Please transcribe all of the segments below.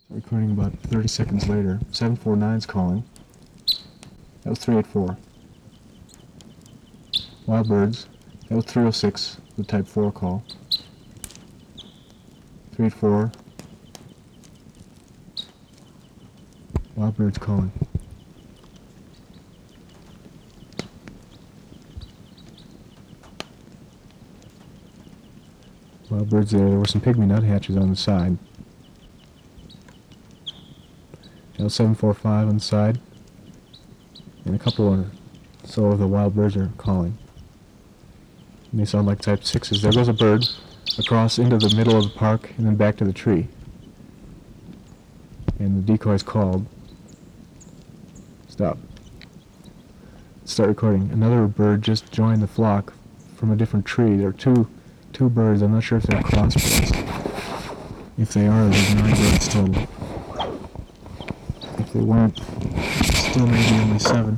Recording about 30 seconds later. 749's calling. That was 384. Wild Birds. That was 306, the Type 4 call. 384. Wild Birds calling. Wild Birds there. There were some pygmy nuthatches on the side. L745 on the side. And a couple or so of the wild birds are calling. And they sound like Type 6s. There goes a bird across into the middle of the park and then back to the tree. And the decoy's called. Stop. Start recording. Another bird just joined the flock from a different tree. There are two birds. I'm not sure if they're crossbirds. If they are, there's 9 birds total. If they weren't, still maybe only 7.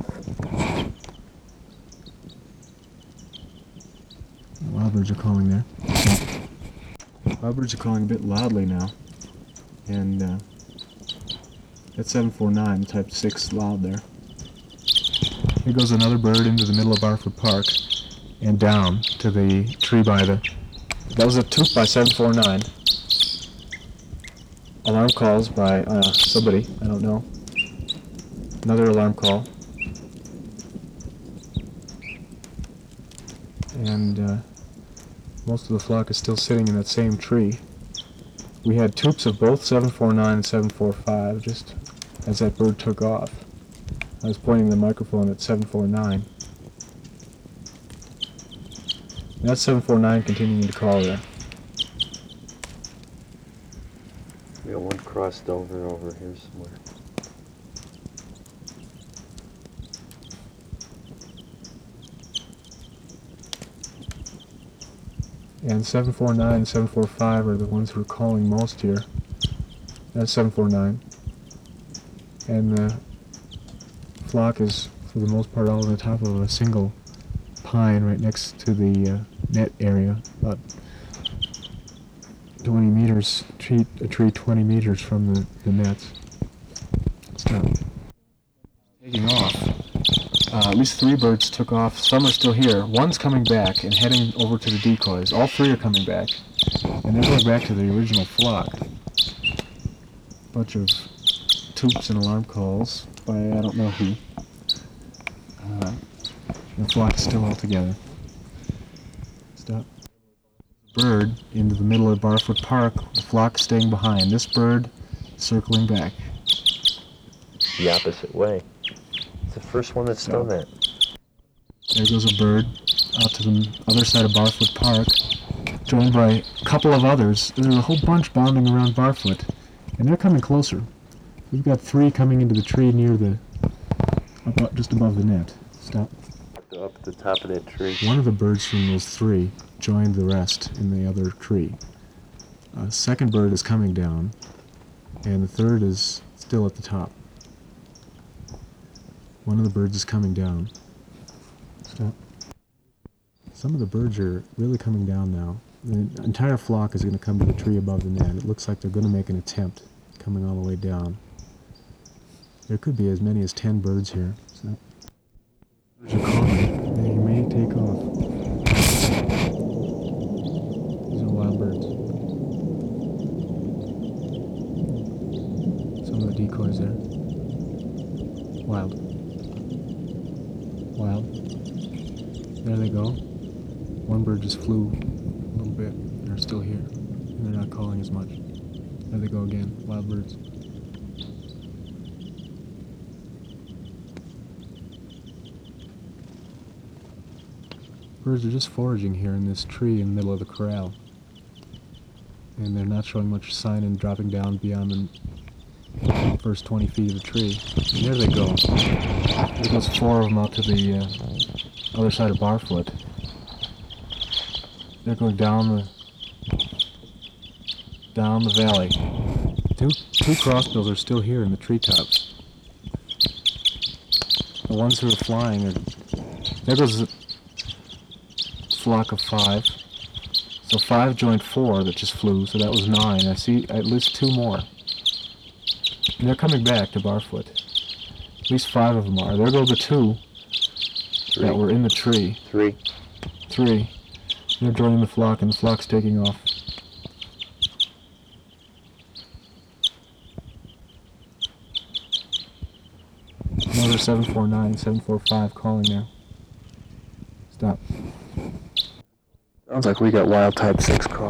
Wild birds are calling there. Wild birds are calling a bit loudly now. And that's 749, Type 6 loud there. Here goes another bird into the middle of Barfoot Park and down to the tree by the... That was a toot by 749. Alarm calls by somebody, I don't know. Another alarm call. And most of the flock is still sitting in that same tree. We had toots of both 749 and 745 just as that bird took off. I was pointing the microphone at 749. That's 749 continuing to call there. We got one crossed over here somewhere. And 749 and 745 are the ones who are calling most here. That's 749. And the flock is, for the most part, all on the top of a single pine right next to the net area, about 20 meters, a tree 20 meters from the nets. Stop. Taking off. At least 3 birds took off. Some are still here. One's coming back and heading over to the decoys. All 3 are coming back. And they're going back to the original flock. Bunch of toots and alarm calls by I don't know who. The flock is still all together. Stop. Bird into the middle of Barfoot Park. The flock staying behind. This bird circling back. The opposite way. It's the first one that's done that. There goes a bird out to the other side of Barfoot Park, joined by a couple of others. There's a whole bunch bounding around Barfoot, and they're coming closer. We've got 3 coming into the tree near the, just above the net. Stop. Up at the top of that tree. One of the birds from those 3 joined the rest in the other tree. A second bird is coming down, and the third is still at the top. One of the birds is coming down. Stop. Some of the birds are really coming down now. The entire flock is going to come to the tree above the net. It looks like they're going to make an attempt coming all the way down. There could be as many as 10 birds here. Stop. Birds are calling. They may take off. These are wild birds. Some of the decoys there. Wild. Wild. There they go. One bird just flew a little bit. They're still here. And they're not calling as much. There they go again. Wild birds. Birds are just foraging here in this tree in the middle of the corral. And they're not showing much sign in dropping down beyond the first 20 feet of the tree. And there they go. There goes 4 of them out to the other side of Barfoot. They're going down the valley. Two crossbills are still here in the treetops. The ones who are flying are... There goes a flock of 5. So 5 joined 4 that just flew, so that was 9. I see at least 2 more. And they're coming back to Barfoot. At least 5 of them are. There go the 2 that were in the tree. 3. 3. They're joining the flock, and the flock's taking off. Another 749, 745 calling now. Stop. Sounds like we got wild type 6 call.